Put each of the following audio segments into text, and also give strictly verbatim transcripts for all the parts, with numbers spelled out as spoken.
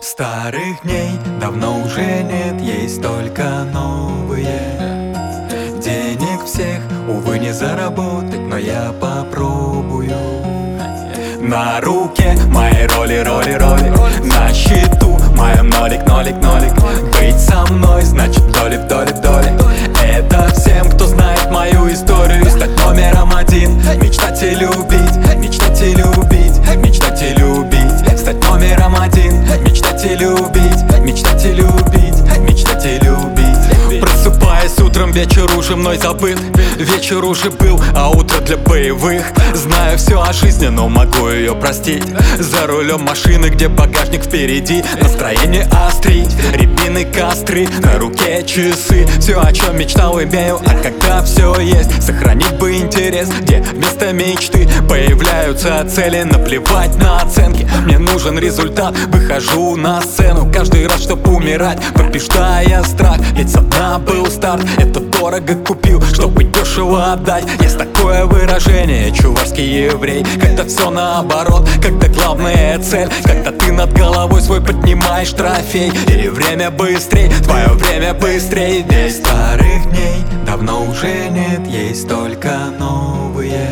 Старых дней давно уже нет, есть только новые. Денег всех, увы, не заработать, но я попробую. На руке мои роли, роли, роли, на счету моем нолик, нолик, нолик. Быть со мной значит доли в доли в доли. Это всем, кто знает мою историю. Стать номером один, мечтать и любить, мечтать и любить, мечтать и любить. Стать номером один, мечтать и любить, мечтать и любить, мечтать и любить. Просыпаясь утром, вечер уже мной забыт. Вечер уже был, а утро для боевых. Знаю все о жизни, но могу ее простить. За рулем машины, где багажник впереди. Настроение острить, рябины костры, на руке часы. Все, о чем мечтал, имею, а когда все есть, сохранить бы интерес, где вместо мечты появляются цели. Наплевать на оценки, мне нужен результат. Выхожу на сцену каждый раз, чтоб умирать, побеждая страх. Ведь со дна был старт, это дорого купил, чтобы дешево отдать. Есть такое выражение, чувашский еврей, когда все наоборот, когда главная цель, когда ты над головой свой поднимаешь трофей. И время быстрей, твое время быстрей. Здесь старых дней давно уже нет, есть только новые.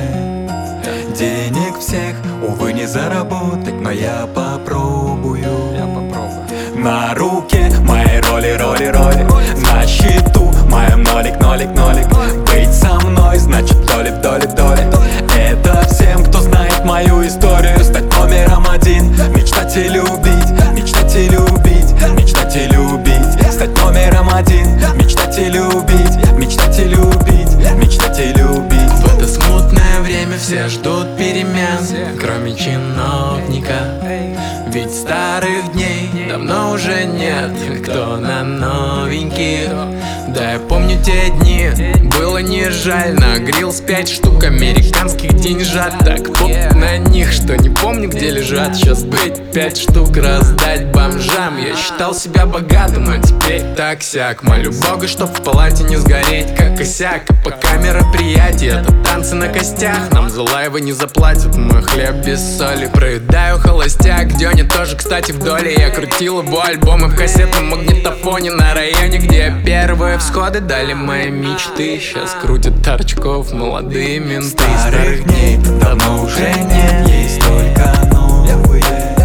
Денег всех, увы, не заработать, но я попробую. Я попробую. На руке мои роли, роли, роли, на счету моем нолик, нолик, нолик. Быть со мной значит доли в доли в доли. Это всем, кто знает мою историю. Стать номером один, мечтать и любить, мечтать и любить, мечтать и любить. Стать номером один, мечтать и любить, мечтать и любить, мечтать и любить. В это смутное время все ждут перемен, кроме чиновника. Ведь старых дней давно уже нет, кто на новеньких. Да, я помню те дни, было не жаль. На грилс пять штук американских деньжат. Так поп на них, что не помню, где лежат. Сейчас быть пять штук раздать бомжам. Я считал себя богатым, а теперь так-сяк. Молю Бога, чтоб в палате не сгореть, как косяк. А пока мероприятие, это танцы на костях. Нам за лайвы не заплатят, мой хлеб без соли. Проедаю холостяк, Дёня тоже, кстати, в доле. Я крутил его альбомы в кассетном магнитофоне на районе, где первые всходы дали мои мечты. Сейчас крутят торчков молодые менты. Старых дней давно уже нет, есть только новые.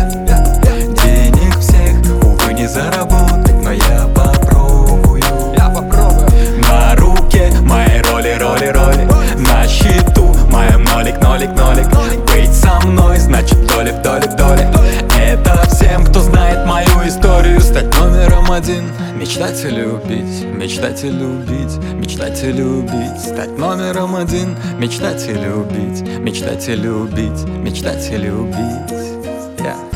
Денег всех, увы, не заработать, но я попробую. Я попробую. На руке мои роли, роли, роли, на счету моем нолик, нолик, нолик. Быть со мной значит доли в доли в доли. Это всем, кто знает мою историю. Стать номером один, мечтать и любить, мечтать и любить, мечтать и любить. Стать номером один, мечтать и любить, мечтать и любить, мечтать и любить. Yeah.